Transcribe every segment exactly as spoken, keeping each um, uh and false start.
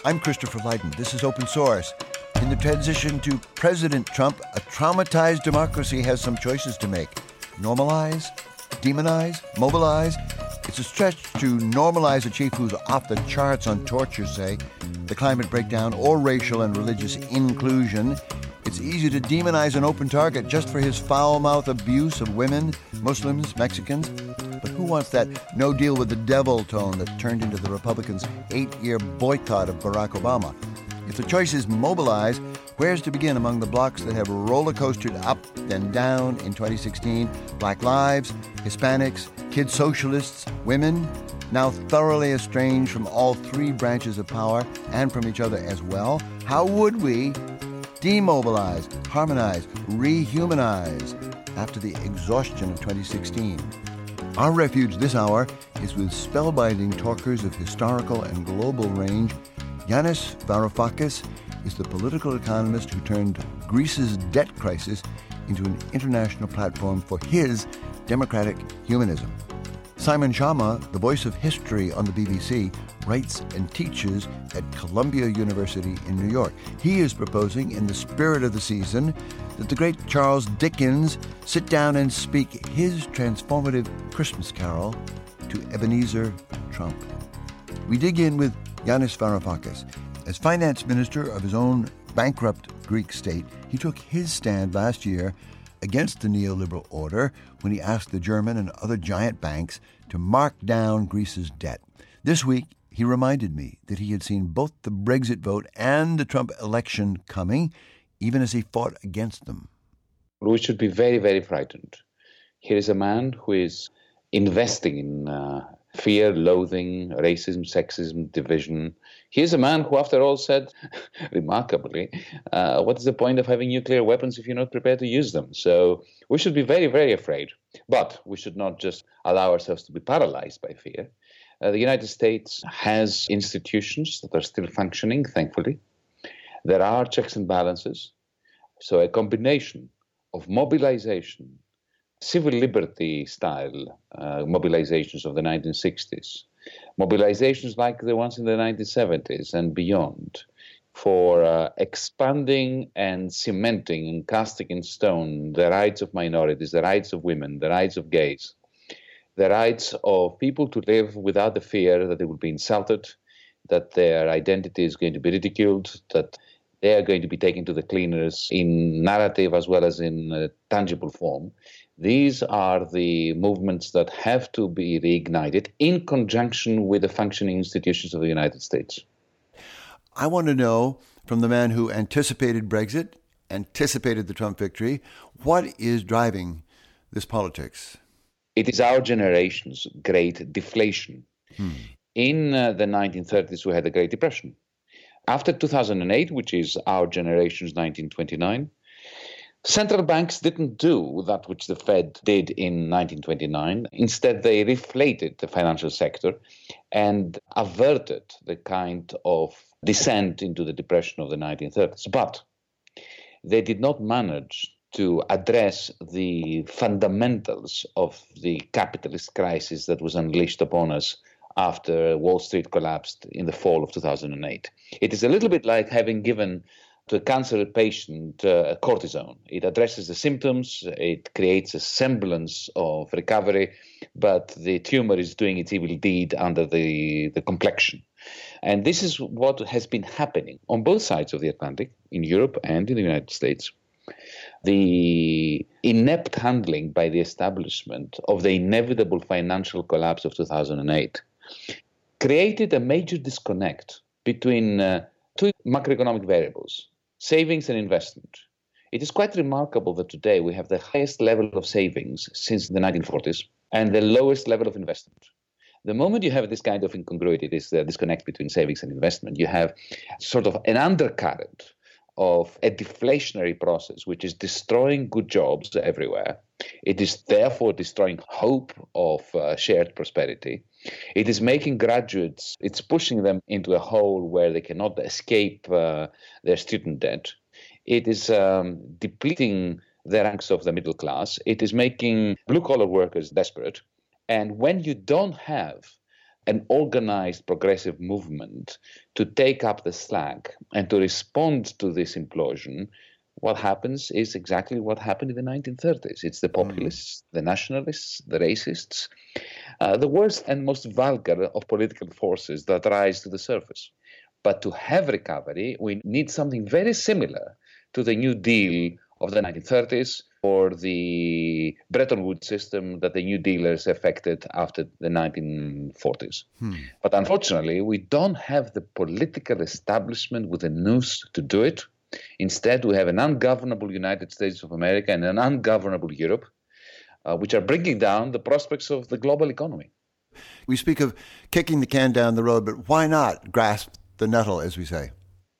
I'm Christopher Lydon. This is Open Source. In the transition to President Trump, a traumatized democracy has some choices to make. Normalize, demonize, mobilize. It's a stretch to normalize a chief who's off the charts on torture, say, the climate breakdown, or racial and religious inclusion. It's easy to demonize an open target just for his foul-mouthed abuse of women, Muslims, Mexicans. But who wants that no deal with the devil tone that turned into the Republicans' eight-year boycott of Barack Obama? If the choice is mobilize, where's to begin among the blocks that have roller coastered up and down in twenty sixteen? Black lives, Hispanics, kid socialists, women, now thoroughly estranged from all three branches of power and from each other as well. How would we demobilize, harmonize, rehumanize after the exhaustion of twenty sixteen? Our refuge this hour is with spellbinding talkers of historical and global range. Yanis Varoufakis is the political economist who turned Greece's debt crisis into an international platform for his democratic humanism. Simon Schama, the voice of history on the B B C, writes and teaches at Columbia University in New York. He is proposing, in the spirit of the season, that the great Charles Dickens sit down and speak his transformative Christmas carol to Ebenezer Trump. We dig in with Yanis Varoufakis. As finance minister of his own bankrupt Greek state, he took his stand last year against the neoliberal order when he asked the German and other giant banks to mark down Greece's debt. This week, he reminded me that he had seen both the Brexit vote and the Trump election coming, even as he fought against them. We should be very, very frightened. Here is a man who is investing in uh, fear, loathing, racism, sexism, division. Here's a man who, after all, said, remarkably, uh, what is the point of having nuclear weapons if you're not prepared to use them? So we should be very, very afraid. But we should not just allow ourselves to be paralyzed by fear. Uh, the United States has institutions that are still functioning, thankfully. There are checks and balances. So a combination of mobilization, civil liberty style uh, mobilizations of the nineteen sixties, mobilizations like the ones in the nineteen seventies and beyond, for uh, expanding and cementing and casting in stone the rights of minorities, the rights of women, the rights of gays, the rights of people to live without the fear that they will be insulted, that their identity is going to be ridiculed, that they are going to be taken to the cleaners in narrative as well as in uh, tangible form. These are the movements that have to be reignited in conjunction with the functioning institutions of the United States. I want to know, from the man who anticipated Brexit, anticipated the Trump victory, what is driving this politics? It is our generation's great deflation. Hmm. In uh, the nineteen thirties, we had the Great Depression. After two thousand eight, which is our generation's nineteen twenty-nine, central banks didn't do that which the Fed did in nineteen twenty-nine. Instead, they reflated the financial sector and averted the kind of descent into the depression of the nineteen thirties. But they did not manage to address the fundamentals of the capitalist crisis that was unleashed upon us after Wall Street collapsed in the fall of two thousand eight. It is a little bit like having given to a cancer patient uh, cortisone. It addresses the symptoms, it creates a semblance of recovery, but the tumor is doing its evil deed under the, the complexion. And this is what has been happening on both sides of the Atlantic, in Europe and in the United States. The inept handling by the establishment of the inevitable financial collapse of two thousand eight created a major disconnect between uh, two macroeconomic variables, savings and investment. It is quite remarkable that today we have the highest level of savings since the nineteen forties and the lowest level of investment. The moment you have this kind of incongruity, this uh, disconnect between savings and investment, you have sort of an undercurrent of a deflationary process which is destroying good jobs everywhere. It is therefore destroying hope of uh, shared prosperity. It is making graduates, it's pushing them into a hole where they cannot escape uh, their student debt. It is um, depleting the ranks of the middle class. It is making blue-collar workers desperate. And when you don't have an organized progressive movement to take up the slack and to respond to this implosion, what happens is exactly what happened in the nineteen thirties. It's the populists, mm. the nationalists, the racists, uh, the worst and most vulgar of political forces that rise to the surface. But to have recovery, we need something very similar to the New Deal of the nineteen thirties or the Bretton Woods system that the New Dealers effected after the nineteen forties. Hmm. But unfortunately, we don't have the political establishment with a noose to do it. Instead, we have an ungovernable United States of America and an ungovernable Europe, uh, which are bringing down the prospects of the global economy. We speak of kicking the can down the road, but why not grasp the nettle, as we say?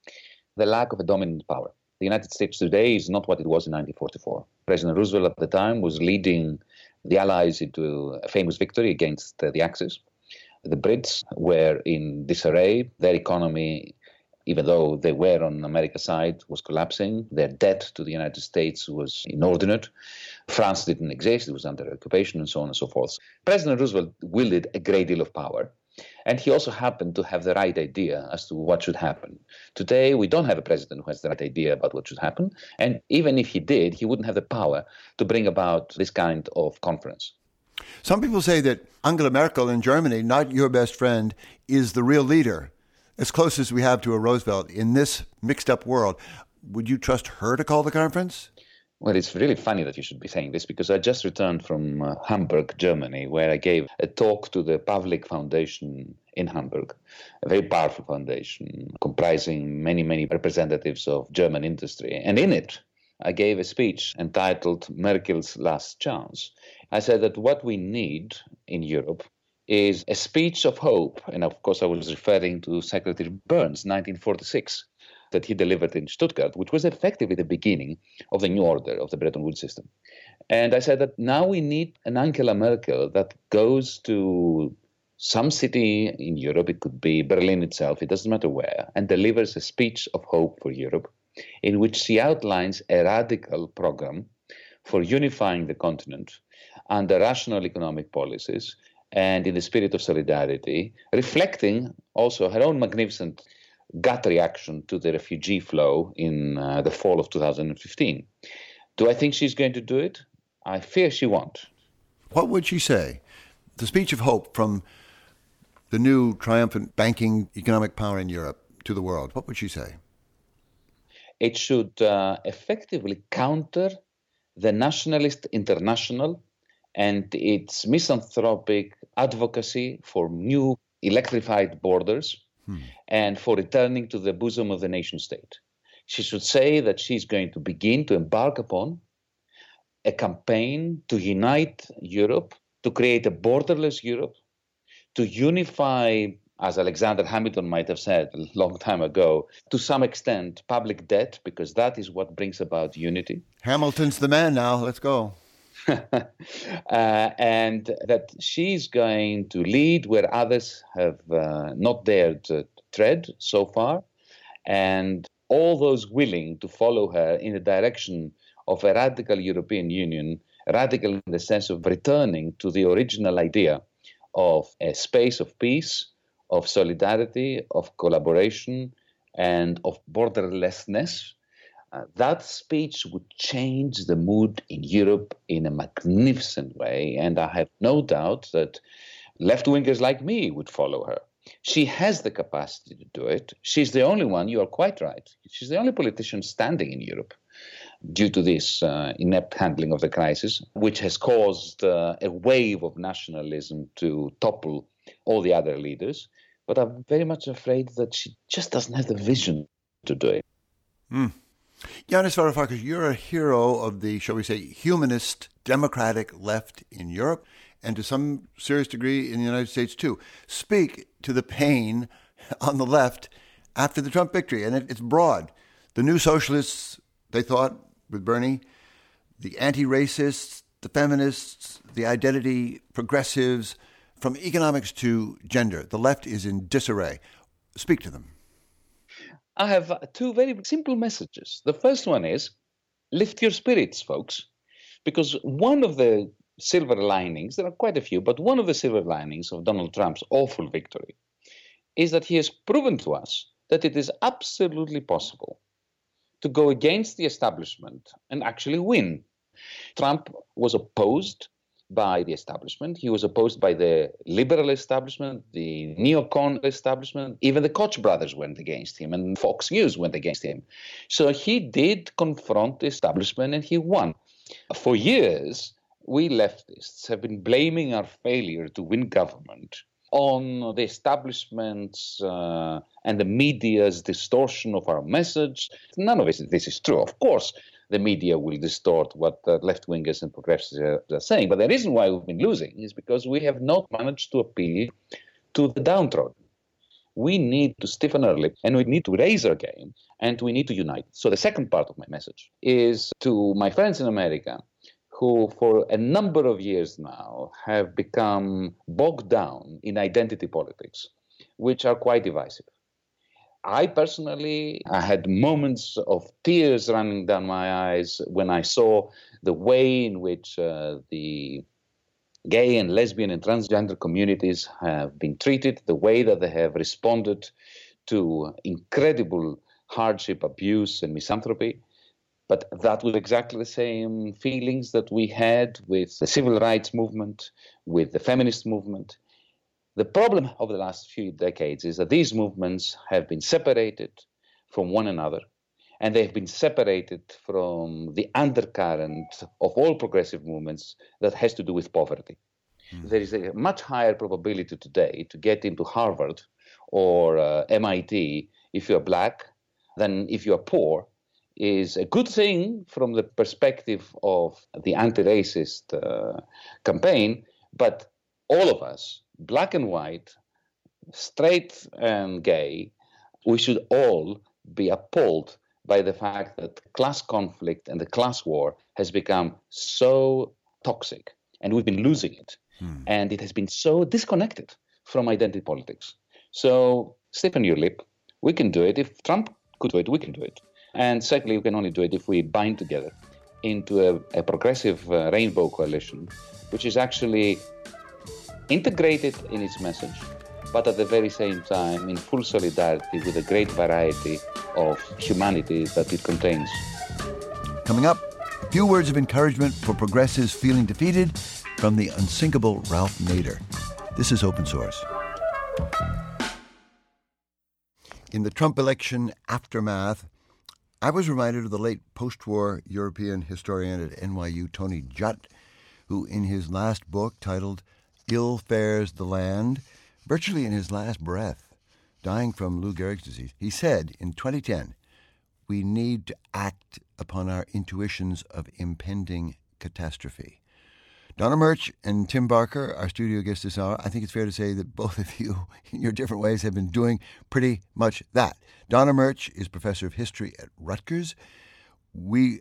The lack of a dominant power. The United States today is not what it was in nineteen forty-four. President Roosevelt at the time was leading the Allies into a famous victory against uh, the Axis. The Brits were in disarray. Their economy, even though they were on America's side, was collapsing. Their debt to the United States was inordinate. France didn't exist. It was under occupation and so on and so forth. President Roosevelt wielded a great deal of power. And he also happened to have the right idea as to what should happen. Today, we don't have a president who has the right idea about what should happen. And even if he did, he wouldn't have the power to bring about this kind of conference. Some people say that Angela Merkel in Germany, not your best friend, is the real leader, as close as we have to a Roosevelt in this mixed up world. Would you trust her to call the conference? Well, it's really funny that you should be saying this because I just returned from uh, Hamburg, Germany, where I gave a talk to the Pavlik Foundation in Hamburg, a very powerful foundation comprising many, many representatives of German industry. And in it, I gave a speech entitled Merkel's Last Chance. I said that what we need in Europe is a speech of hope. And of course, I was referring to Secretary Burns, nineteen forty-six. That he delivered in Stuttgart, which was effectively the beginning of the new order of the Bretton Woods system. And I said that now we need an Angela Merkel that goes to some city in Europe, it could be Berlin itself, it doesn't matter where, and delivers a speech of hope for Europe in which she outlines a radical program for unifying the continent under rational economic policies and in the spirit of solidarity, reflecting also her own magnificent gut reaction to the refugee flow in uh, the fall of two thousand fifteen. Do I think she's going to do it? I fear she won't. What would she say? The speech of hope from the new triumphant banking economic power in Europe to the world. What would she say? It should uh, effectively counter the nationalist international and its misanthropic advocacy for new electrified borders Hmm. and for returning to the bosom of the nation state. She should say that she's going to begin to embark upon a campaign to unite Europe, to create a borderless Europe, to unify, as Alexander Hamilton might have said a long time ago, to some extent, public debt, because that is what brings about unity. Hamilton's the man now. Let's go. uh, and that she's going to lead where others have uh, not dared to tread so far. And all those willing to follow her in the direction of a radical European Union, radical in the sense of returning to the original idea of a space of peace, of solidarity, of collaboration, and of borderlessness. Uh, that speech would change the mood in Europe in a magnificent way, and I have no doubt that left-wingers like me would follow her. She has the capacity to do it. She's the only one, you are quite right, she's the only politician standing in Europe due to this uh, inept handling of the crisis, which has caused uh, a wave of nationalism to topple all the other leaders. But I'm very much afraid that she just doesn't have the vision to do it. Mm. Yanis Varoufakis, you're a hero of the, shall we say, humanist democratic left in Europe and to some serious degree in the United States too. Speak to the pain on the left after the Trump victory, and it, it's broad. The new socialists, they thought, with Bernie, the anti-racists, the feminists, the identity progressives, from economics to gender. The left is in disarray. Speak to them. I have two very simple messages. The first one is, lift your spirits, folks, because one of the silver linings, there are quite a few, but one of the silver linings of Donald Trump's awful victory is that he has proven to us that it is absolutely possible to go against the establishment and actually win. Trump was opposed by the establishment. He was opposed by the liberal establishment, the neocon establishment. Even the Koch brothers went against him, and Fox News went against him. So he did confront the establishment, and he won. For years, we leftists have been blaming our failure to win government on the establishment's uh, and the media's distortion of our message. None of this is true. Of course, the media will distort what uh, left-wingers and progressives are, are saying. But the reason why we've been losing is because we have not managed to appeal to the downtrodden. We need to stiffen our lip, and we need to raise our game, and we need to unite. So the second part of my message is to my friends in America who for a number of years now have become bogged down in identity politics, which are quite divisive. I personally, I had moments of tears running down my eyes when I saw the way in which uh, the gay and lesbian and transgender communities have been treated, the way that they have responded to incredible hardship, abuse, and misanthropy. But that was exactly the same feelings that we had with the civil rights movement, with the feminist movement. The problem of the last few decades is that these movements have been separated from one another, and they've been separated from the undercurrent of all progressive movements that has to do with poverty. Mm. There is a much higher probability today to get into Harvard or uh, M I T if you're black than if you're poor. Is a good thing from the perspective of the anti-racist uh, campaign, but all of us, black and white, straight and gay, we should all be appalled by the fact that class conflict and the class war has become so toxic, and we've been losing it, hmm. and it has been so disconnected from identity politics. So stiffen your lip. We can do it. If Trump could do it, we can do it. And secondly, we can only do it if we bind together into a, a progressive uh, rainbow coalition, which is actually integrated in its message, but at the very same time in full solidarity with the great variety of humanity that it contains. Coming up, a few words of encouragement for progressives feeling defeated from the unsinkable Ralph Nader. This is Open Source. In the Trump election aftermath, I was reminded of the late post-war European historian at N Y U, Tony Judt, who in his last book titled Ill Fares the Land, virtually in his last breath, dying from Lou Gehrig's disease, he said in twenty ten, we need to act upon our intuitions of impending catastrophe. Donna Murch and Tim Barker, our studio guests this hour, I think it's fair to say that both of you, in your different ways, have been doing pretty much that. Donna Murch is professor of history at Rutgers. We,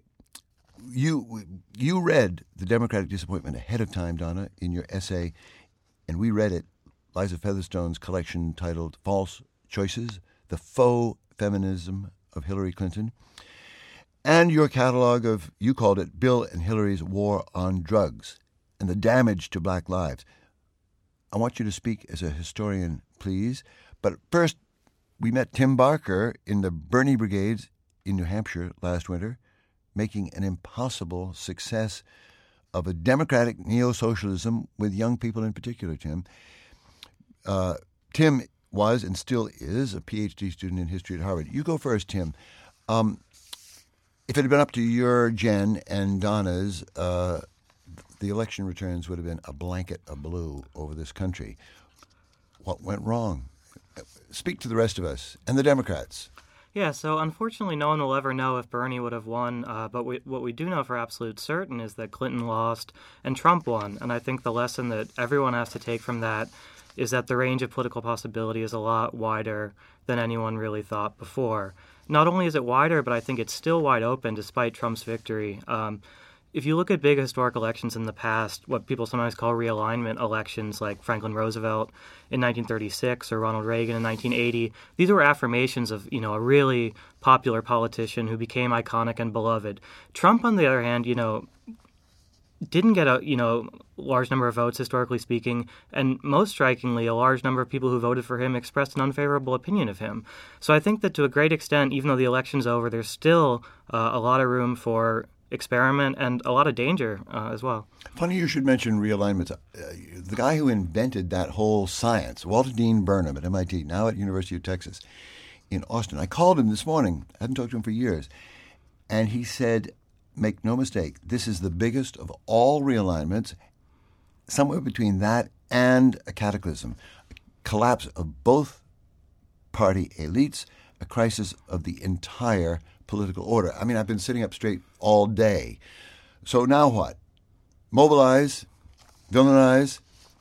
you, you read The Democratic Disappointment ahead of time, Donna, in your essay, and we read it, Liza Featherstone's collection titled False Choices, The Faux Feminism of Hillary Clinton, and your catalog of, you called it, Bill and Hillary's War on Drugs and the Damage to Black Lives. I want you to speak as a historian, please. But first, we met Tim Barker in the Bernie Brigades in New Hampshire last winter, making an impossible success of a democratic neo-socialism with young people in particular, Tim. Uh, Tim was and still is a P H D student in history at Harvard. You go first, Tim. Um, if it had been up to your gen and Donna's, uh, the election returns would have been a blanket of blue over this country. What went wrong? Speak to the rest of us and the Democrats. Yeah, so unfortunately no one will ever know if Bernie would have won, uh, but we, what we do know for absolute certain is that Clinton lost and Trump won. And I think the lesson that everyone has to take from that is that the range of political possibility is a lot wider than anyone really thought before. Not only is it wider, but I think it's still wide open despite Trump's victory. Um, If you look at big historic elections in the past, what people sometimes call realignment elections, like Franklin Roosevelt in nineteen thirty-six or Ronald Reagan in nineteen eighty, these were affirmations of, you know, a really popular politician who became iconic and beloved. Trump, on the other hand, you know, didn't get a you know large number of votes, historically speaking, and most strikingly, a large number of people who voted for him expressed an unfavorable opinion of him. So I think that to a great extent, even though the election's over, there's still uh, a lot of room for experiment and a lot of danger uh, as well. Funny you should mention realignments. Uh, the guy who invented that whole science, Walter Dean Burnham at M I T, now at University of Texas in Austin. I called him this morning. I haven't talked to him for years. And he said, make no mistake, this is the biggest of all realignments, somewhere between that and a cataclysm, a collapse of both party elites, a crisis of the entire political order. I mean, I've been sitting up straight all day. So now what? Mobilize, villainize,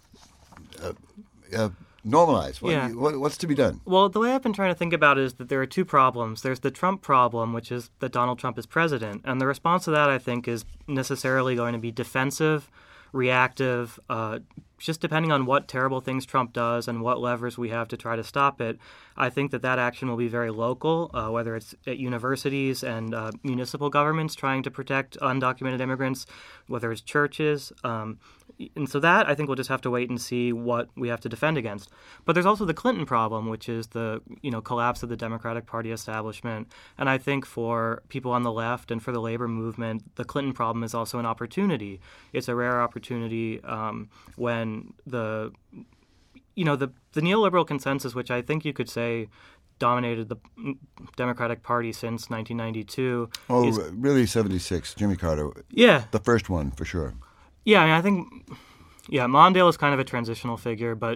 uh, uh, normalize. What, yeah. what, what's to be done? Well, the way I've been trying to think about it is that there are two problems. There's the Trump problem, which is that Donald Trump is president. And the response to that, I think, is necessarily going to be defensive, reactive, uh, just depending on what terrible things Trump does and what levers we have to try to stop it. I think that that action will be very local, uh, whether it's at universities and uh, municipal governments trying to protect undocumented immigrants, whether it's churches. Um, and so that, I think, we'll just have to wait and see what we have to defend against. But there's also the Clinton problem, which is the you know collapse of the Democratic Party establishment. And I think for people on the left and for the labor movement, the Clinton problem is also an opportunity. It's a rare opportunity um, when the you know the the neoliberal consensus, which I think you could say dominated the Democratic Party since nineteen ninety-two. Oh, is, really, seventy-six, Jimmy Carter. Yeah. The first one, for sure. Yeah, I mean, I think, yeah, Mondale is kind of a transitional figure, but...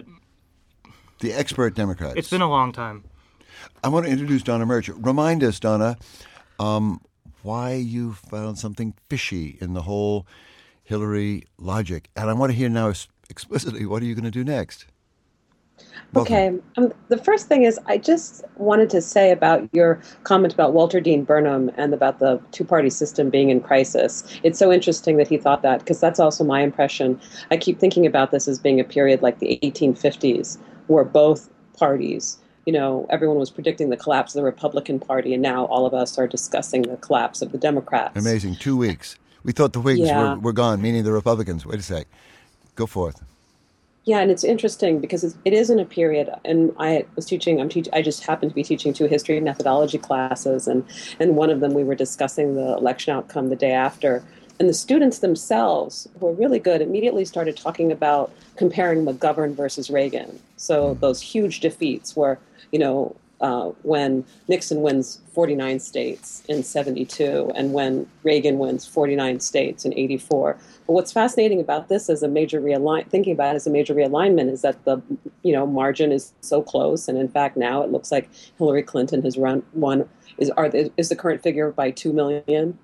The expert Democrats. It's been a long time. I want to introduce Donna Murch. Remind us, Donna, um, why you found something fishy in the whole Hillary logic. And I want to hear now explicitly, what are you going to do next? Welcome. Okay. Um, the first thing is I just wanted to say about your comment about Walter Dean Burnham and about the two-party system being in crisis. It's so interesting that he thought that, because that's also my impression. I keep thinking about this as being a period like the eighteen fifties, where both parties, you know, everyone was predicting the collapse of the Republican Party, and now all of us are discussing the collapse of the Democrats. Amazing. Two weeks. We thought the Whigs yeah. were, were gone, meaning the Republicans. Wait a sec. Go forth. Yeah, and it's interesting because it's, it is in a period, and I was teaching, I'm teach, I just happened to be teaching two history and methodology classes, and, and one of them we were discussing the election outcome the day after. And the students themselves, who were really good, immediately started talking about comparing McGovern versus Reagan. So those huge defeats where, you know, uh, when Nixon wins forty-nine states in seventy-two and when Reagan wins forty-nine states in eighty-four. But what's fascinating about this as a major realign, thinking about it as a major realignment, is that the you know margin is so close, and in fact now it looks like Hillary Clinton has run one is are the, is the current figure by two million.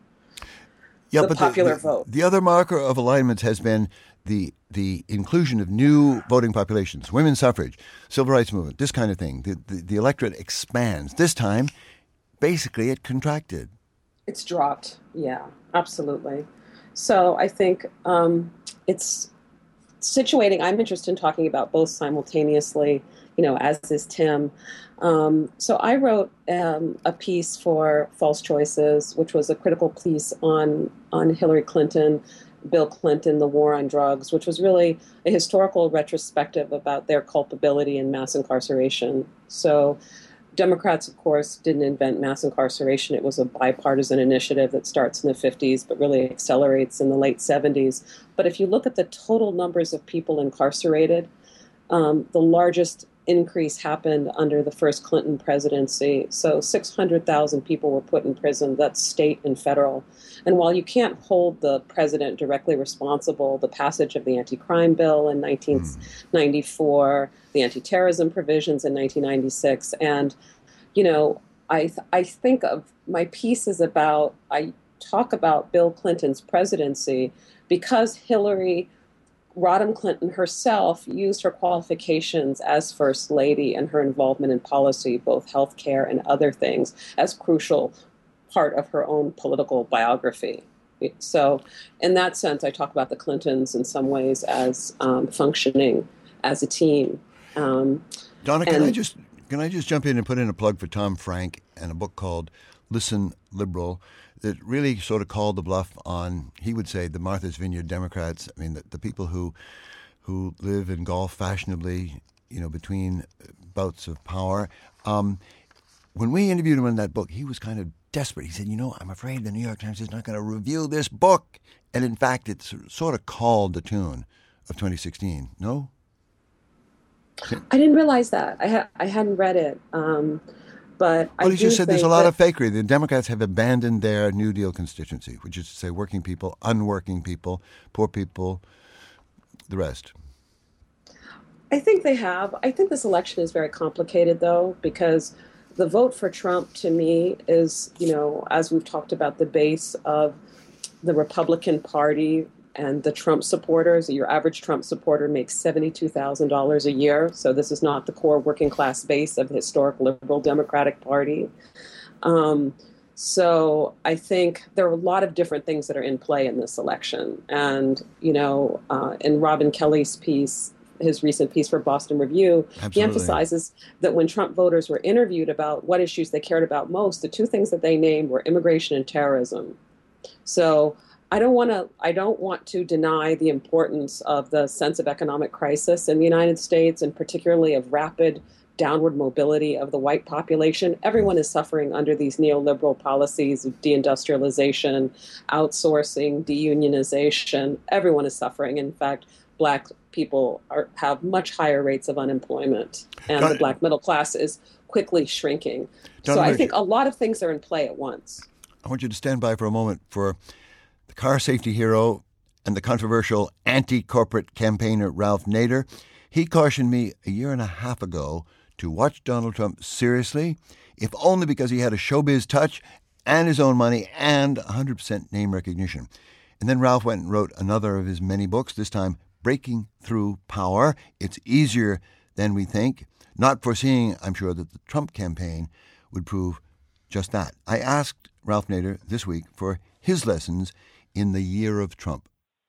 Yeah, the but popular the, the, vote. The other marker of alignments has been the the inclusion of new voting populations, women's suffrage, civil rights movement, this kind of thing. The, the, the electorate expands. This time, basically, it contracted. It's dropped. Yeah, absolutely. So I think um, it's situating. I'm interested in talking about both simultaneously, you know, as is Tim. Um, so I wrote um, a piece for False Choices, which was a critical piece on on Hillary Clinton, Bill Clinton, the war on drugs, which was really a historical retrospective about their culpability in mass incarceration. So Democrats, of course, didn't invent mass incarceration. It was a bipartisan initiative that starts in the fifties, but really accelerates in the late seventies. But if you look at the total numbers of people incarcerated, um, the largest increase happened under the first Clinton presidency. So six hundred thousand people were put in prison. That's state and federal. And while you can't hold the president directly responsible, the passage of the anti-crime bill in nineteen ninety-four, the anti-terrorism provisions in nineteen ninety-six, and, you know, I th- I think of my piece is about, I talk about Bill Clinton's presidency because Hillary Rodham Clinton herself used her qualifications as First Lady and her involvement in policy, both health care and other things, as crucial part of her own political biography. So in that sense, I talk about the Clintons in some ways as um, functioning as a team. Um, Donna, can and, I just can I just jump in and put in a plug for Tom Frank and a book called listen liberal that really sort of called the bluff on, he would say, the Martha's Vineyard Democrats. I mean, the, the people who who live and golf fashionably, you know, between bouts of power. Um, when we interviewed him in that book, he was kind of desperate. He said, you know, I'm afraid the New York Times is not going to review this book. And in fact, it sort of called the tune of twenty sixteen. No? I didn't realize that. I, ha- I hadn't read it. Um, but well, I he just said there's a lot that- of fakery. The Democrats have abandoned their New Deal constituency, which is to say working people, unworking people, poor people, the rest. I think they have. I think this election is very complicated, though, because the vote for Trump, to me, is, you know, as we've talked about, the base of the Republican Party and the Trump supporters. Your average Trump supporter makes seventy-two thousand dollars a year. So this is not the core working class base of the historic liberal Democratic Party. Um, so I think there are a lot of different things that are in play in this election. And, you know, uh, in Robin Kelly's piece, his recent piece for Boston Review, Absolutely. he emphasizes that when Trump voters were interviewed about what issues they cared about most, the two things that they named were immigration and terrorism. So I don't want to I don't want to deny the importance of the sense of economic crisis in the United States, and particularly of rapid downward mobility of the white population. Everyone is suffering under these neoliberal policies of deindustrialization, outsourcing, deunionization. Everyone is suffering. In fact, black people are, have much higher rates of unemployment, and Don- the black middle class is quickly shrinking. Don so I Ridge. think a lot of things are in play at once. I want you to stand by for a moment for the car safety hero and the controversial anti-corporate campaigner Ralph Nader. He cautioned me a year and a half ago to watch Donald Trump seriously, if only because he had a showbiz touch and his own money and one hundred percent name recognition. And then Ralph went and wrote another of his many books, this time Breaking Through Power. It's easier than we think, not foreseeing, I'm sure, that the Trump campaign would prove just that. I asked Ralph Nader this week for his lessons in the year of Trump.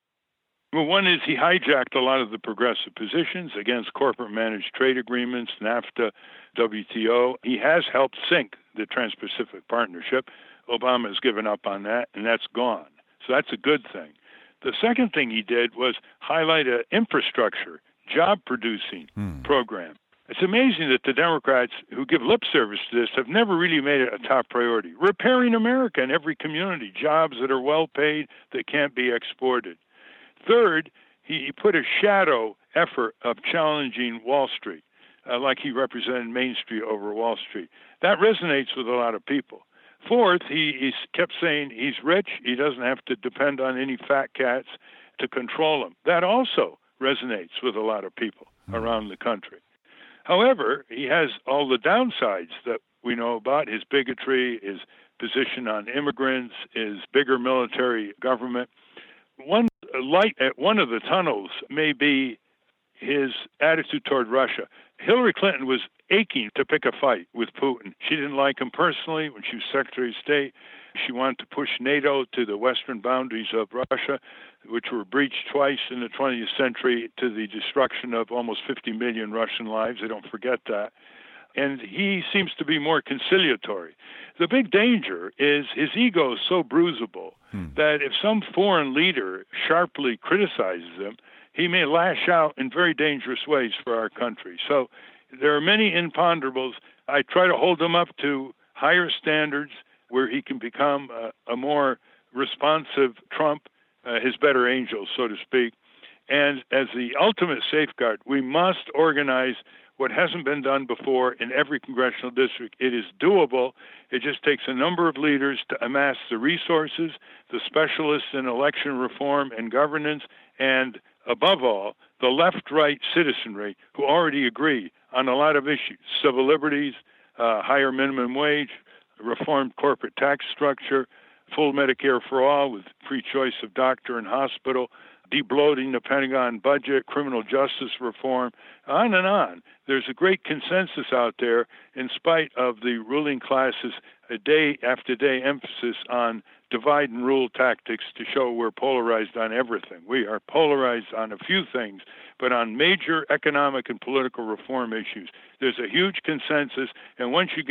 Well, one is he hijacked a lot of the progressive positions against corporate-managed trade agreements, NAFTA, W T O. He has helped sink the Trans-Pacific Partnership. Obama has given up on that, and that's gone. So that's a good thing. The second thing he did was highlight an infrastructure, job-producing Hmm. program. It's amazing that the Democrats who give lip service to this have never really made it a top priority. Repairing America in every community, jobs that are well paid, that can't be exported. Third, he put a shadow effort of challenging Wall Street, uh, like he represented Main Street over Wall Street. That resonates with a lot of people. Fourth, he, he kept saying he's rich, he doesn't have to depend on any fat cats to control him. That also resonates with a lot of people mm-hmm. around the country. However, he has all the downsides that we know about, his bigotry, his position on immigrants, his bigger military government. One light at one of the tunnels may be his attitude toward Russia. Hillary Clinton was aching to pick a fight with Putin. She didn't like him personally when she was Secretary of State. She wanted to push NATO to the western boundaries of Russia, which were breached twice in the twentieth century to the destruction of almost fifty million Russian lives. They don't forget that. And he seems to be more conciliatory. The big danger is his ego is so bruisable hmm. that if some foreign leader sharply criticizes him, he may lash out in very dangerous ways for our country. So there are many imponderables. I try to hold him up to higher standards where he can become a, a more responsive Trump, uh, his better angel, so to speak. And as the ultimate safeguard, we must organize what hasn't been done before in every congressional district. It is doable. It just takes a number of leaders to amass the resources, the specialists in election reform and governance, and above all, the left-right citizenry who already agree on a lot of issues, civil liberties, uh, higher minimum wage, reformed corporate tax structure, full Medicare for all with free choice of doctor and hospital, debloating the Pentagon budget, criminal justice reform, on and on. There's a great consensus out there in spite of the ruling class's day after day emphasis on divide and rule tactics to show we're polarized on everything. We are polarized on a few things, but on major economic and political reform issues, there's a huge consensus, and once you get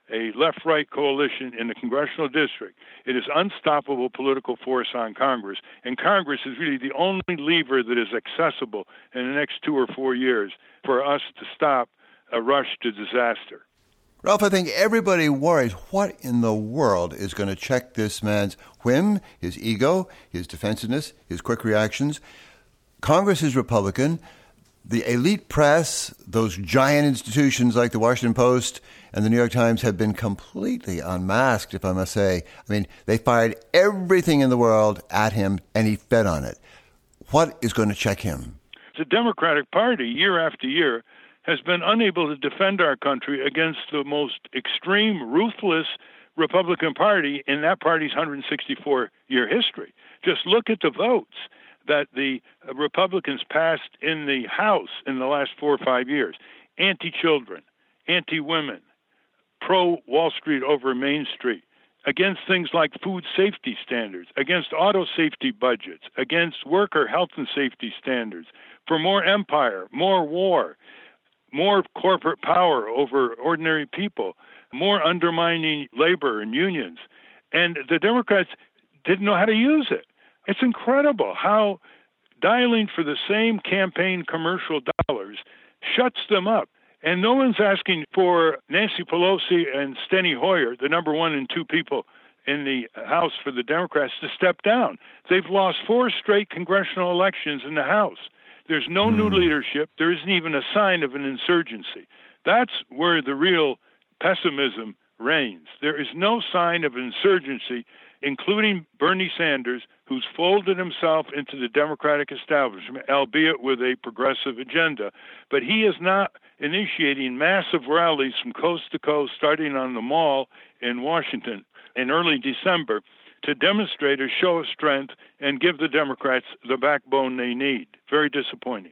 a left-right coalition in the congressional district, it is unstoppable political force on Congress, and Congress is really the only lever that is accessible in the next two or four years for us to stop a rush to disaster. Ralph, I think everybody worries, what in the world is going to check this man's whim, his ego, his defensiveness, his quick reactions? Congress is Republican. The elite press, those giant institutions like the Washington Post and the New York Times have been completely unmasked, if I must say. I mean, they fired everything in the world at him, and he fed on it. What is going to check him? The Democratic Party, year after year, has been unable to defend our country against the most extreme, ruthless Republican Party in that party's one hundred sixty-four year history. Just look at the votes that the Republicans passed in the House in the last four or five years. Anti-children, anti-women, pro-Wall Street over Main Street, against things like food safety standards, against auto safety budgets, against worker health and safety standards, for more empire, more war, more corporate power over ordinary people, more undermining labor and unions. And the Democrats didn't know how to use it. It's incredible how dialing for the same campaign commercial dollars shuts them up. And no one's asking for Nancy Pelosi and Steny Hoyer, the number one and two people in the House for the Democrats, to step down. They've lost four straight congressional elections in the House. There's no mm. new leadership. There isn't even a sign of an insurgency. That's where the real pessimism reigns. There is no sign of insurgency, including Bernie Sanders, who's folded himself into the Democratic establishment, albeit with a progressive agenda. But he is not initiating massive rallies from coast to coast, starting on the Mall in Washington in early December, to demonstrate a show of strength and give the Democrats the backbone they need. Very disappointing.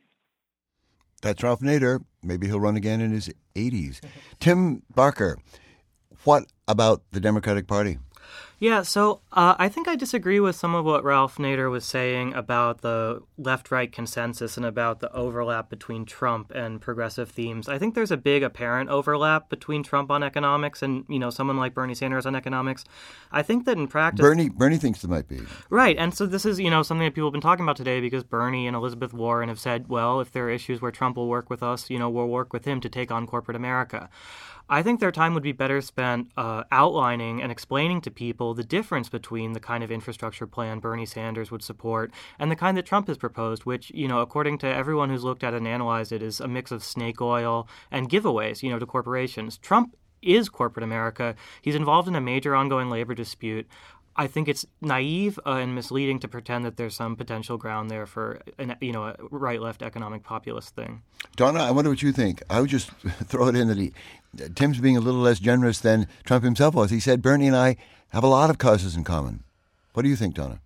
That's Ralph Nader. Maybe he'll run again in his eighties. Tim Barker, what about the Democratic Party? Yeah, so uh, I think I disagree with some of what Ralph Nader was saying about the left-right consensus and about the overlap between Trump and progressive themes. I think there's a big apparent overlap between Trump on economics and, you know, someone like Bernie Sanders on economics. I think that in practice... Bernie Bernie thinks there might be. Right, and so this is, you know, something that people have been talking about today because Bernie and Elizabeth Warren have said, well, if there are issues where Trump will work with us, you know, we'll work with him to take on corporate America. I think their time would be better spent uh, outlining and explaining to people the difference between the kind of infrastructure plan Bernie Sanders would support and the kind that Trump has proposed, which, you know, according to everyone who's looked at and analyzed it, is a mix of snake oil and giveaways, you know, to corporations. Trump is corporate America. He's involved in a major ongoing labor dispute. I think it's naive uh, and misleading to pretend that there's some potential ground there for, an, you know, a right-left economic populist thing. Donna, I wonder what you think. I would just throw it in that he, Tim's being a little less generous than Trump himself was. He said Bernie and I have a lot of causes in common. What do you think, Donna?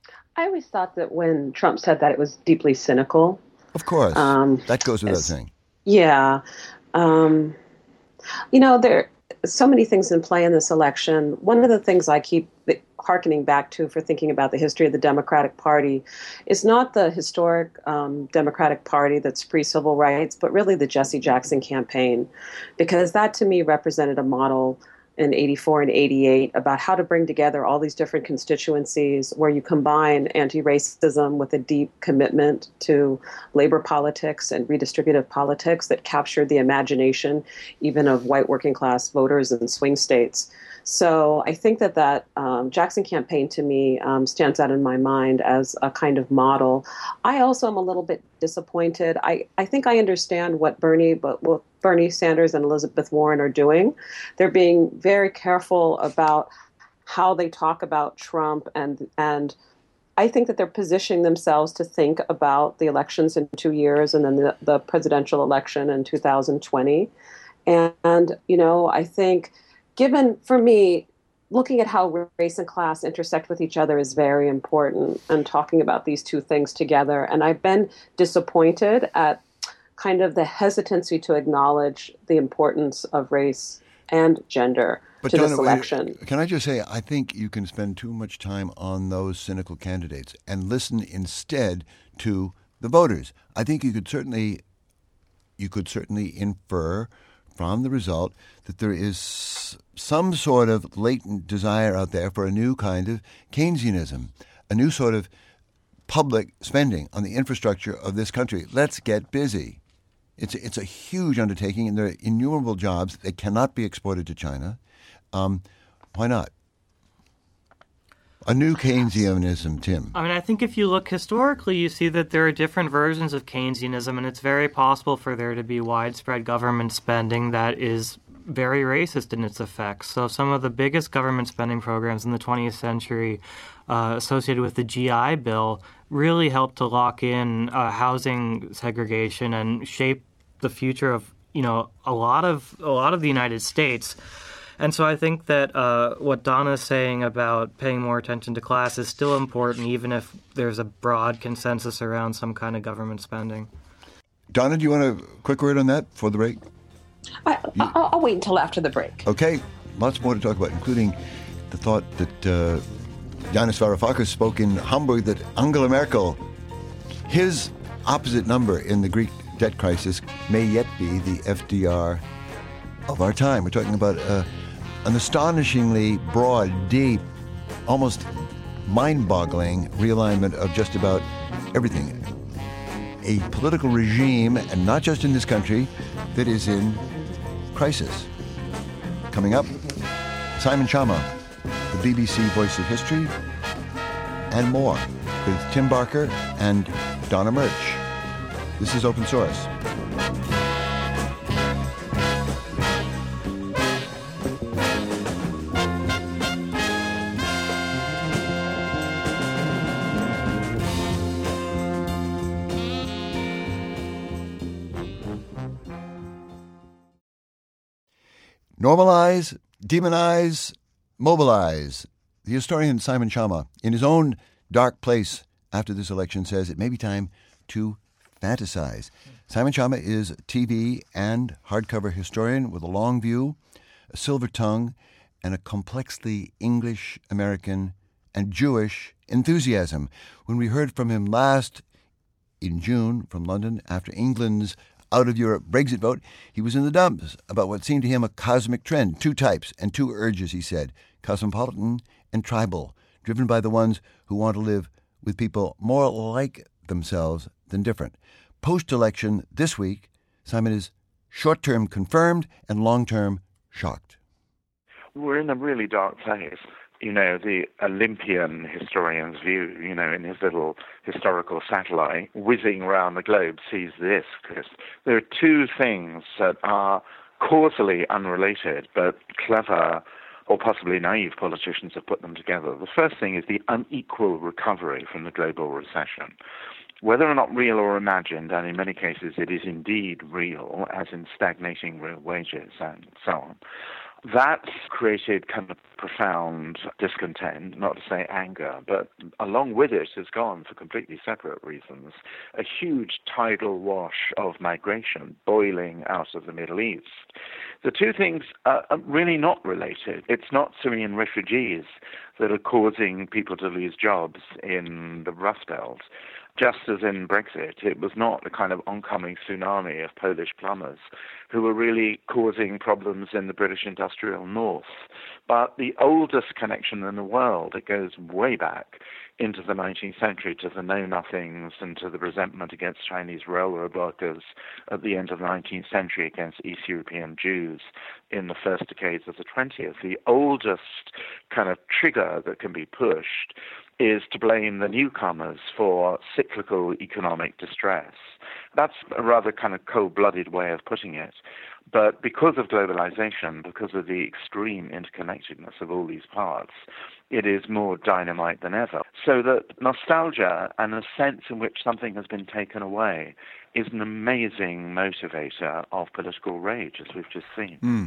I always thought that when Trump said that, it was deeply cynical. Of course. Um, that goes without saying. Yeah. Um, you know, there so many things in play in this election. One of the things I keep hearkening back to for thinking about the history of the Democratic Party is not the historic um, Democratic Party that's pre-civil rights, but really the Jesse Jackson campaign, because that to me represented a model in eighty-four and eighty-eight about how to bring together all these different constituencies where you combine anti-racism with a deep commitment to labor politics and redistributive politics that captured the imagination even of white working class voters in swing states. So I think that that um, Jackson campaign to me um, stands out in my mind as a kind of model. I also am a little bit disappointed. I, I think I understand what Bernie, but what Bernie Sanders and Elizabeth Warren are doing. They're being very careful about how they talk about Trump, and and I think that they're positioning themselves to think about the elections in two years and then the, the presidential election in two thousand twenty. And, and you know, I think given, for me, looking at how race and class intersect with each other is very important, and talking about these two things together. And I've been disappointed at kind of the hesitancy to acknowledge the importance of race and gender but to this election. Can I just say, I think you can spend too much time on those cynical candidates and listen instead to the voters. I think you could certainly, you could certainly infer from the result that there is some sort of latent desire out there for a new kind of Keynesianism, a new sort of public spending on the infrastructure of this country. Let's get busy. It's a, it's a huge undertaking, and there are innumerable jobs that cannot be exported to China. Um, why not? A new Keynesianism, Tim. I mean, I think if you look historically, you see that there are different versions of Keynesianism, and it's very possible for there to be widespread government spending that is very racist in its effects. So some of the biggest government spending programs in the twentieth century uh, associated with the G I Bill really helped to lock in uh, housing segregation and shape the future of, you know, a lot of a lot of the United States. And so I think that uh, what Donna's saying about paying more attention to class is still important, even if there's a broad consensus around some kind of government spending. Donna, do you want a quick word on that before the break? I, I'll, I'll wait until after the break. Okay, lots more to talk about, including the thought that uh, Yanis Varoufakis spoke in Hamburg that Angela Merkel, his opposite number in the Greek debt crisis, may yet be the F D R of our time. We're talking about uh, an astonishingly broad, deep, almost mind-boggling realignment of just about everything. A political regime, and not just in this country, that is in crisis. Coming up, Simon Schama, the B B C Voice of History, and more with Tim Barker and Donna Murch. This is Open Source. Normalize, demonize, mobilize. The historian Simon Schama, in his own dark place after this election, says it may be time to fantasize. Simon Schama is a T V and hardcover historian with a long view, a silver tongue, and a complexly English, American, and Jewish enthusiasm. When we heard from him last in June from London after England's out-of-Europe Brexit vote, he was in the dumps about what seemed to him a cosmic trend. Two types and two urges, he said, cosmopolitan and tribal, driven by the ones who want to live with people more like themselves than different. Post-election this week, Simon is short-term confirmed and long-term shocked. We're in a really dark place. You know, the Olympian historian's view, you know, in his little historical satellite, whizzing around the globe, sees this, Chris. There are two things that are causally unrelated, but clever or possibly naive politicians have put them together. The first thing is the unequal recovery from the global recession. Whether or not real or imagined, and in many cases it is indeed real, as in stagnating real wages and so on, that's created kind of profound discontent, not to say anger, but along with it has gone, for completely separate reasons, a huge tidal wash of migration boiling out of the Middle East. The two things are really not related. It's not Syrian refugees that are causing people to lose jobs in the Rust Belt. Just as in Brexit, it was not the kind of oncoming tsunami of Polish plumbers who were really causing problems in the British industrial north. But the oldest connection in the world, it goes way back into the nineteenth century to the know-nothings and to the resentment against Chinese railroad workers at the end of the nineteenth century against East European Jews in the first decades of the twentieth. The oldest kind of trigger that can be pushed is to blame the newcomers for cyclical economic distress. That's a rather kind of cold-blooded way of putting it. But because of globalization, because of the extreme interconnectedness of all these parts, it is more dynamite than ever. So that nostalgia and a sense in which something has been taken away is an amazing motivator of political rage, as we've just seen. Mm.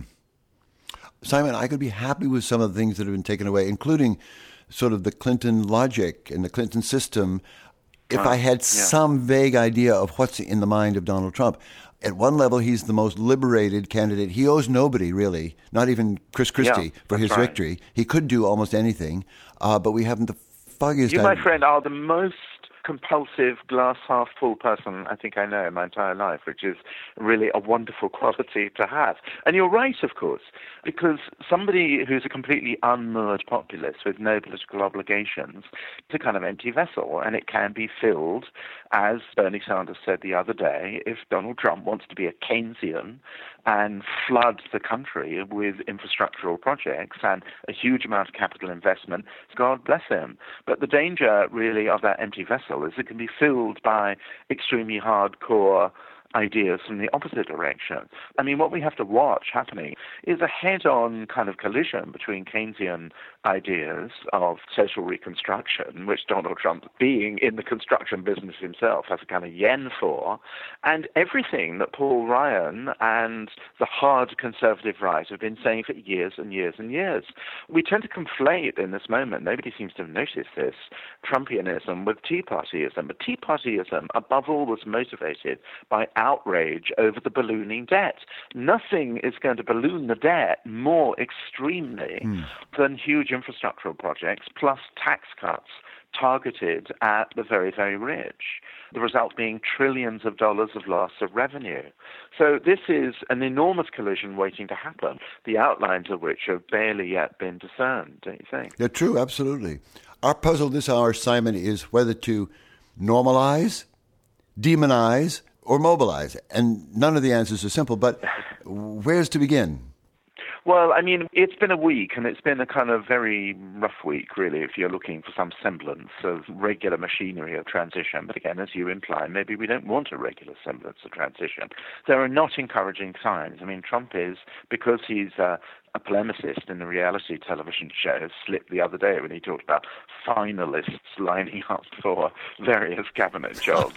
Simon, I could be happy with some of the things that have been taken away, including sort of the Clinton logic and the Clinton system, if uh, I had yeah. some vague idea of what's in the mind of Donald Trump. At one level, he's the most liberated candidate. He owes nobody, really, not even Chris Christie, yeah, for his right. victory. He could do almost anything, uh, but we haven't the foggiest You, idea. my friend, are the most compulsive, glass-half-full person I think I know in my entire life, which is really a wonderful quality to have. And you're right, of course, because somebody who's a completely unmoored populace with no political obligations is a kind of empty vessel, and it can be filled, as Bernie Sanders said the other day, if Donald Trump wants to be a Keynesian and flood the country with infrastructural projects and a huge amount of capital investment, God bless him. But the danger, really, of that empty vessel is it can be filled by extremely hardcore ideas from the opposite direction. I mean, what we have to watch happening is a head-on kind of collision between Keynesian ideas of social reconstruction, which Donald Trump, being in the construction business himself, has a kind of yen for, and everything that Paul Ryan and the hard conservative right have been saying for years and years and years. We tend to conflate in this moment, nobody seems to have noticed this, Trumpianism with Tea Partyism. But Tea Partyism, above all, was motivated by outrage over the ballooning debt. Nothing is going to balloon the debt more extremely mm. than huge infrastructural projects plus tax cuts targeted at the very, very rich, the result being trillions of dollars of loss of revenue. So this is an enormous collision waiting to happen, the outlines of which have barely yet been discerned, don't you think? Yeah, true, absolutely. Our puzzle this hour, Simon, is whether to normalize, demonize, or mobilize. And none of the answers are simple, but where's to begin? Well, I mean, it's been a week, and it's been a kind of very rough week, really, if you're looking for some semblance of regular machinery of transition. But again, as you imply, maybe we don't want a regular semblance of transition. There are not encouraging signs. I mean, Trump is, because he's uh, a polemicist in the reality television show, slipped the other day when he talked about finalists lining up for various cabinet jobs.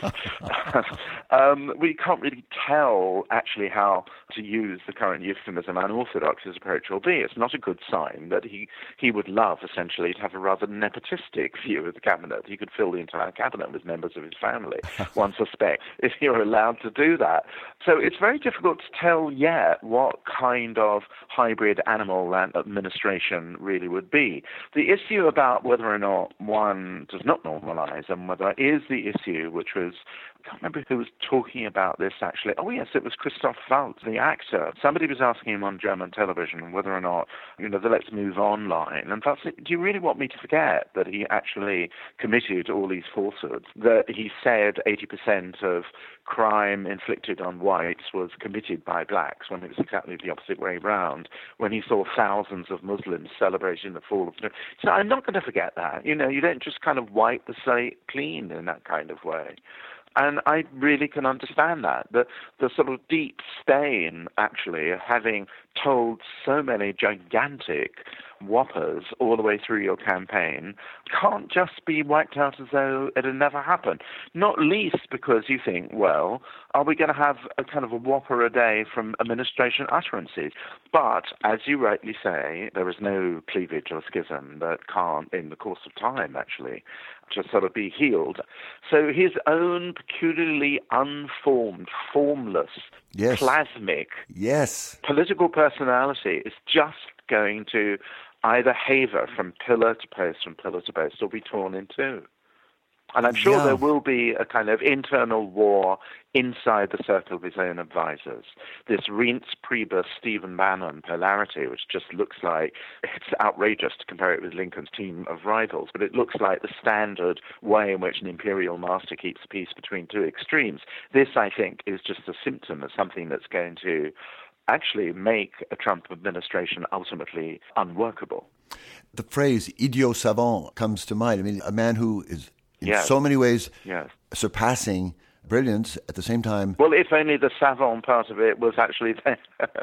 um, we can't really tell, actually, how to use the current euphemism unorthodox his approach will be. It's not a good sign that he, he would love, essentially, to have a rather nepotistic view of the cabinet. He could fill the entire cabinet with members of his family, one suspects, if you're allowed to do that. So it's very difficult to tell yet what kind of hybrid animal that administration really would be. The issue about whether or not one does not normalize and whether is the issue, which was, I can't remember who was talking about this actually. Oh yes, it was Christoph Waltz, the actor. Somebody was asking him on German television whether or not, you know, the Let's Move On line. And Waltz said, do you really want me to forget that he actually committed all these falsehoods? That he said eighty percent of crime inflicted on whites was committed by blacks, when it was exactly the opposite way round, when he saw thousands of Muslims celebrating the fall of... So I'm not going to forget that. You know, you don't just kind of wipe the slate clean in that kind of way. And I really can understand that. The, the sort of deep stain, actually, of having told so many gigantic whoppers all the way through your campaign can't just be wiped out as though it had never happened. Not least because you think, well, are we going to have a kind of a whopper a day from administration utterances? But, as you rightly say, there is no cleavage or schism that can't, in the course of time, actually, just sort of be healed. So his own peculiarly unformed, formless, yes. plasmic yes. political personality is just going to either haver from pillar to post, from pillar to post, or be torn in two. And I'm sure yeah. there will be a kind of internal war inside the circle of his own advisors. This Reince Priebus, Stephen Bannon polarity, which just looks like, it's outrageous to compare it with Lincoln's team of rivals, but it looks like the standard way in which an imperial master keeps peace between two extremes. This, I think, is just a symptom of something that's going to actually make a Trump administration ultimately unworkable. The phrase idiot savant comes to mind. I mean, a man who is in yes. so many ways yes. surpassing brilliance at the same time. Well, if only the savant part of it was actually the,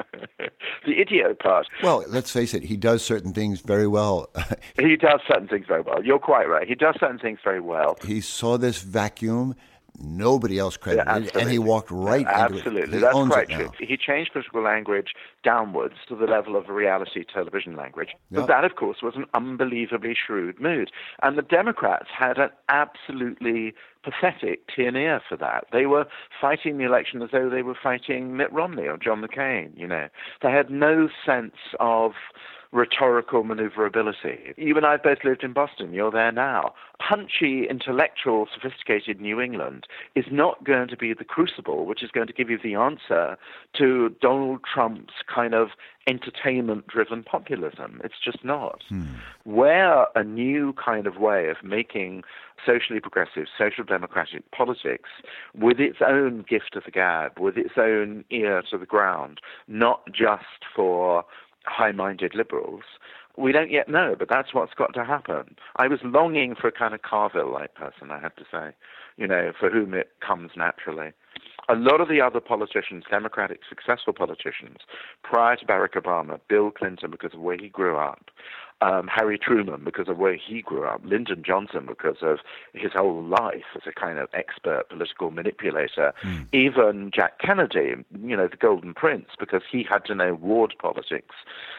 the idiot part. Well, let's face it, he does certain things very well. He does certain things very well. You're quite right. He does certain things very well. He saw this vacuum. Nobody else credited yeah, it, and he walked right yeah, into absolutely. it. He That's owns quite it true. now. He changed political language downwards to the level of reality television language. But yep. that, of course, was an unbelievably shrewd move. And the Democrats had an absolutely pathetic ear for that. They were fighting the election as though they were fighting Mitt Romney or John McCain, you know. They had no sense of rhetorical maneuverability. You and I both lived in Boston. You're there now. Punchy, intellectual, sophisticated New England is not going to be the crucible which is going to give you the answer to Donald Trump's kind of entertainment-driven populism. It's just not. Hmm. Where a new kind of way of making socially progressive, social democratic politics with its own gift of the gab, with its own ear to the ground, not just for high-minded liberals, we don't yet know, but that's what's got to happen. I was longing for a kind of Carville-like person, I have to say, you know, for whom it comes naturally. A lot of the other politicians, Democratic successful politicians, prior to Barack Obama, Bill Clinton because of where he grew up, um, Harry Truman because of where he grew up, Lyndon Johnson because of his whole life as a kind of expert political manipulator, mm. even Jack Kennedy, you know, the Golden Prince, because he had to know ward politics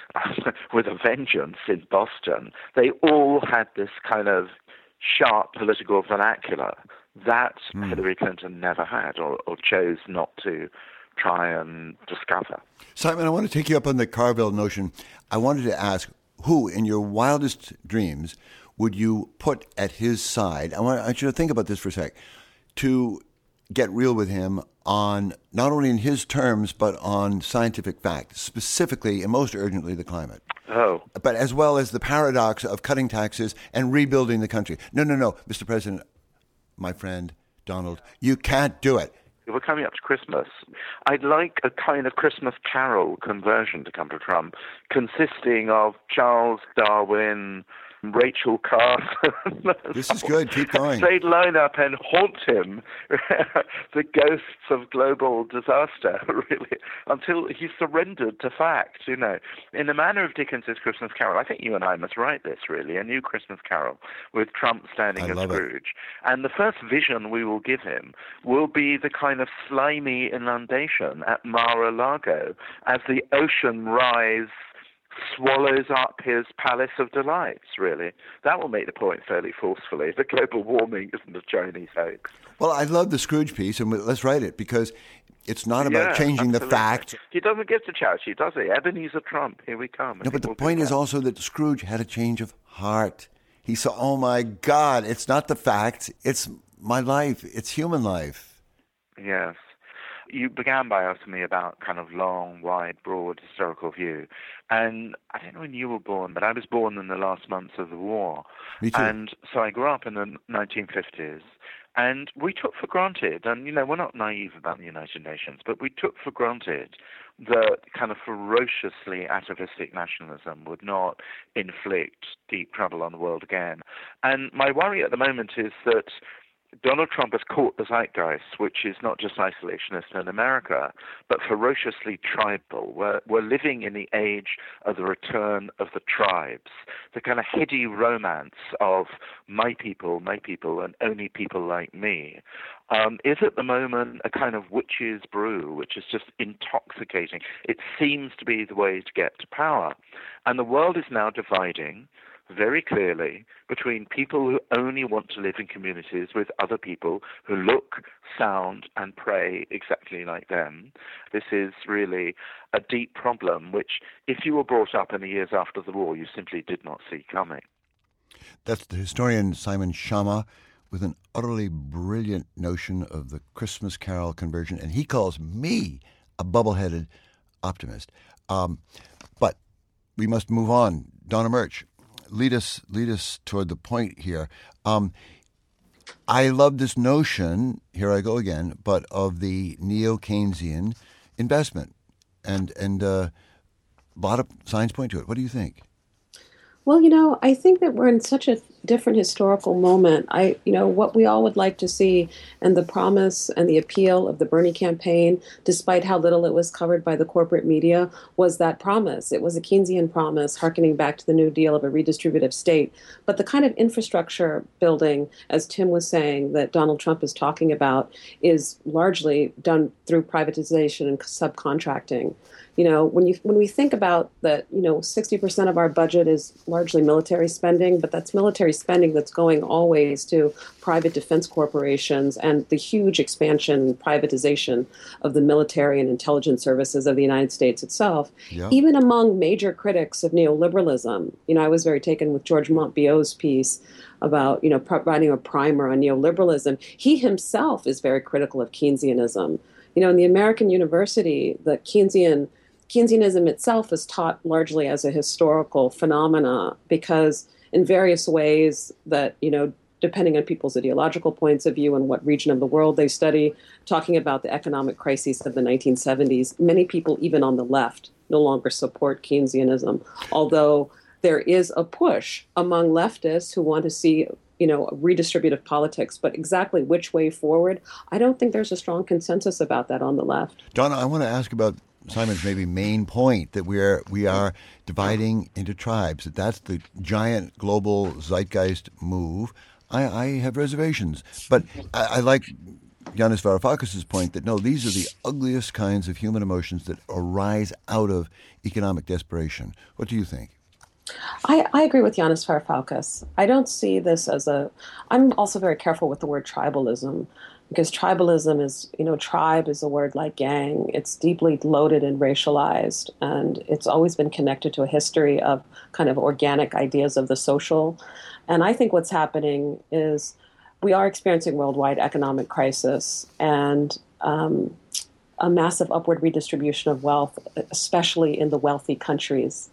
with a vengeance in Boston. They all had this kind of sharp political vernacular that mm. Hillary Clinton never had or, or chose not to try and discover. Simon, I want to take you up on the Carville notion. I wanted to ask, who in your wildest dreams would you put at his side? I want, I want you to think about this for a sec. To get real with him on not only in his terms, but on scientific fact, specifically and most urgently the climate. Oh. But as well as the paradox of cutting taxes and rebuilding the country. No, no, no, Mister President, my friend Donald, you can't do it. We're coming up to Christmas. I'd like a kind of Christmas Carol conversion to come to Trump, consisting of Charles Darwin, Rachel Carson. This is good. Keep going. They'd line up and haunt him, the ghosts of global disaster, really, until he surrendered to fact, you know. In the manner of Dickens's Christmas Carol, I think you and I must write this, really, a new Christmas Carol with Trump standing I as love Scrooge. It. And the first vision we will give him will be the kind of slimy inundation at Mar-a-Lago as the ocean rise swallows up his palace of delights, really. That will make the point fairly forcefully. The global warming isn't a Chinese hoax. Well, I love the Scrooge piece, and let's write it, because it's not about yeah, changing absolutely. the facts. He doesn't give to charity, does he? Ebenezer Trump, here we come. No, but the point is also that Scrooge had a change of heart. He saw, oh my God, it's not the facts, it's my life, it's human life. Yes. You began by asking me about kind of long, wide, broad historical view. And I don't know when you were born, but I was born in the last months of the war. Me too. And so I grew up in the nineteen fifties. And we took for granted, and, you know, we're not naive about the United Nations, but we took for granted that kind of ferociously atavistic nationalism would not inflict deep trouble on the world again. And my worry at the moment is that Donald Trump has caught the zeitgeist, which is not just isolationist in America, but ferociously tribal. We're, we're living in the age of the return of the tribes, the kind of heady romance of my people, my people, and only people like me, um, is at the moment a kind of witch's brew, which is just intoxicating. It seems to be the way to get to power. And the world is now dividing very clearly between people who only want to live in communities with other people who look, sound, and pray exactly like them. This is really a deep problem, which, if you were brought up in the years after the war, you simply did not see coming. That's the historian Simon Schama with an utterly brilliant notion of the Christmas Carol conversion, and he calls me a bubble-headed optimist. Um, but we must move on. Donna Murch, lead us lead us toward the point here. Um, I love this notion, here I go again, but of the neo-Keynesian investment. And, and uh, a lot of signs point to it. What do you think? Well, you know, I think that we're in such a different historical moment. I, you know, what we all would like to see, and the promise and the appeal of the Bernie campaign, despite how little it was covered by the corporate media, was that promise. It was a Keynesian promise, harkening back to the New Deal of a redistributive state. But the kind of infrastructure building, as Tim was saying, that Donald Trump is talking about, is largely done through privatization and subcontracting. You know, when you when we think about that, you know, sixty percent of our budget is largely military spending, but that's military spending that's going always to private defense corporations and the huge expansion and privatization of the military and intelligence services of the United States itself, yeah. even among major critics of neoliberalism. You know, I was very taken with George Monbiot's piece about, you know, providing a primer on neoliberalism. He himself is very critical of Keynesianism. You know, in the American university, the Keynesian Keynesianism itself is taught largely as a historical phenomena because in various ways that, you know, depending on people's ideological points of view and what region of the world they study, talking about the economic crises of the nineteen seventies, many people, even on the left, no longer support Keynesianism, although there is a push among leftists who want to see, you know, redistributive politics, but exactly which way forward, I don't think there's a strong consensus about that on the left. Donna, I want to ask about Simon's maybe main point that we are we are dividing into tribes. That that's the giant global zeitgeist move. I, I have reservations, but I, I like Yanis Varoufakis' point that no, these are the ugliest kinds of human emotions that arise out of economic desperation. What do you think? I, I agree with Yanis Varoufakis. I don't see this as a. I'm also very careful with the word tribalism. Because tribalism is, you know, tribe is a word like gang. It's deeply loaded and racialized, and it's always been connected to a history of kind of organic ideas of the social. And I think what's happening is we are experiencing worldwide economic crisis and um, a massive upward redistribution of wealth, especially in the wealthy countries.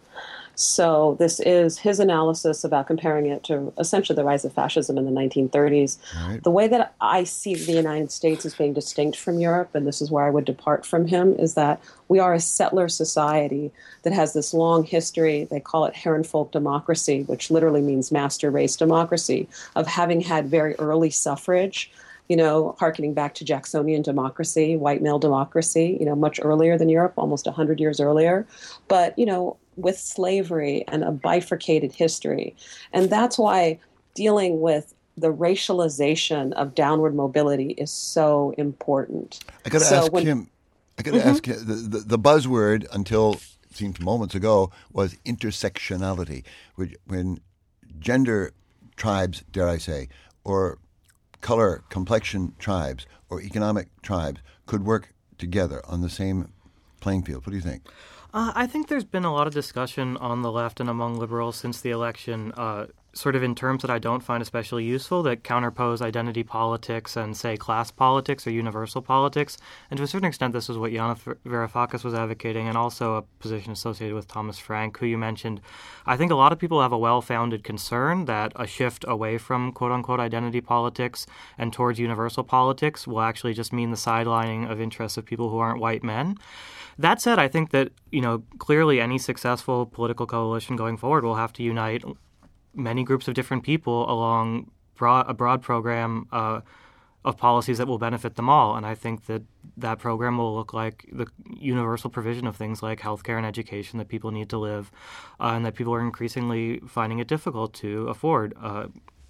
So this is his analysis about comparing it to essentially the rise of fascism in the nineteen thirties. Right. The way that I see the United States as being distinct from Europe, and this is where I would depart from him, is that we are a settler society that has this long history. They call it Herrenvolk democracy, which literally means master race democracy, of having had very early suffrage, you know, hearkening back to Jacksonian democracy, white male democracy, you know, much earlier than Europe, almost one hundred years earlier. But, you know, with slavery and a bifurcated history. And that's why dealing with the racialization of downward mobility is so important. I got to so ask when, him, I got to mm-hmm. ask him, the, the, the buzzword until it seemed moments ago was intersectionality, which when gender tribes, dare I say, or color, complexion tribes, or economic tribes could work together on the same playing field. What do you think? Uh, I think there's been a lot of discussion on the left and among liberals since the election, uh, sort of in terms that I don't find especially useful, that counterpose identity politics and, say, class politics or universal politics. And to a certain extent, this is what Yanis Varoufakis was advocating, and also a position associated with Thomas Frank, who you mentioned. I think a lot of people have a well-founded concern that a shift away from quote-unquote identity politics and towards universal politics will actually just mean the sidelining of interests of people who aren't white men. That said, I think that, you know, clearly any successful political coalition going forward will have to unite many groups of different people along broad, a broad program uh, of policies that will benefit them all. And I think that that program will look like the universal provision of things like healthcare and education that people need to live, uh, and that people are increasingly finding it difficult to afford. Uh,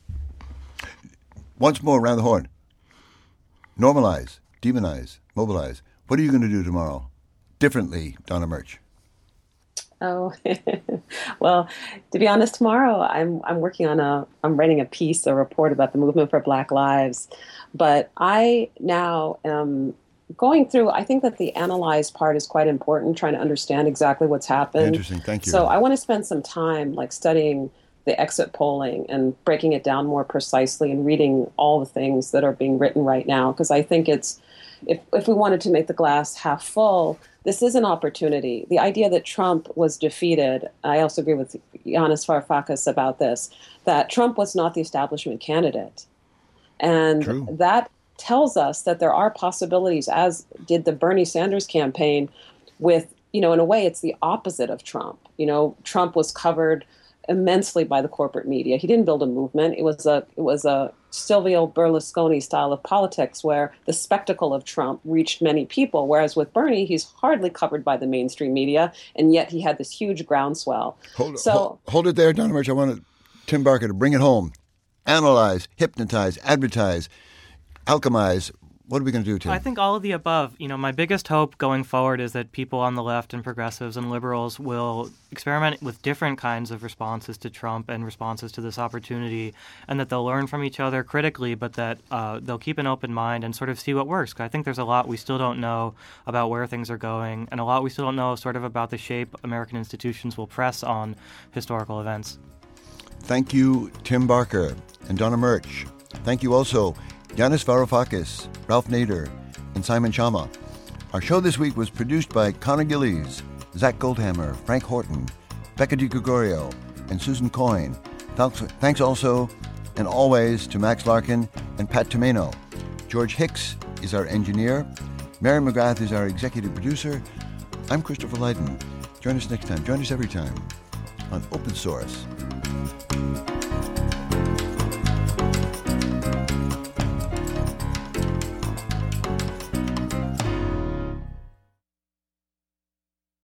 Once more around the horn. Normalize, demonize, mobilize. What are you going to do tomorrow differently, Donna Murch? Oh, well, to be honest, tomorrow I'm I'm working on a, I'm writing a piece, a report about the movement for Black Lives. But I now am going through, I think that the analyze part is quite important, trying to understand exactly what's happened. Interesting, thank you. So I want to spend some time like studying the exit polling and breaking it down more precisely and reading all the things that are being written right now, because I think it's, if if we wanted to make the glass half full, this is an opportunity. The idea that Trump was defeated, I also agree with Yanis Varoufakis about this, that Trump was not the establishment candidate. And True. That tells us that there are possibilities, as did the Bernie Sanders campaign, with, you know, in a way, it's the opposite of Trump. You know, Trump was covered immensely by the corporate media. He didn't build a movement. It was a it was a Silvio Berlusconi style of politics where the spectacle of Trump reached many people, whereas with Bernie, he's hardly covered by the mainstream media, and yet he had this huge groundswell. Hold, so, hold, hold it there, Donna Murch. I want Tim Barker to bring it home. Analyze, hypnotize, advertise, alchemize, What are we going to do, Tim? I think all of the above. You know, my biggest hope going forward is that people on the left and progressives and liberals will experiment with different kinds of responses to Trump and responses to this opportunity, and that they'll learn from each other critically, but that uh, they'll keep an open mind and sort of see what works. 'Cause I think there's a lot we still don't know about where things are going, and a lot we still don't know sort of about the shape American institutions will press on historical events. Thank you, Tim Barker and Donna Murch. Thank you also, Yanis Varoufakis, Ralph Nader, and Simon Chama. Our show this week was produced by Connor Gillies, Zach Goldhammer, Frank Horton, Becca DiGregorio, and Susan Coyne. Thanks, thanks also and always to Max Larkin and Pat Tomeno. George Hicks is our engineer. Mary McGrath is our executive producer. I'm Christopher Lydon. Join us next time. Join us every time on Open Source.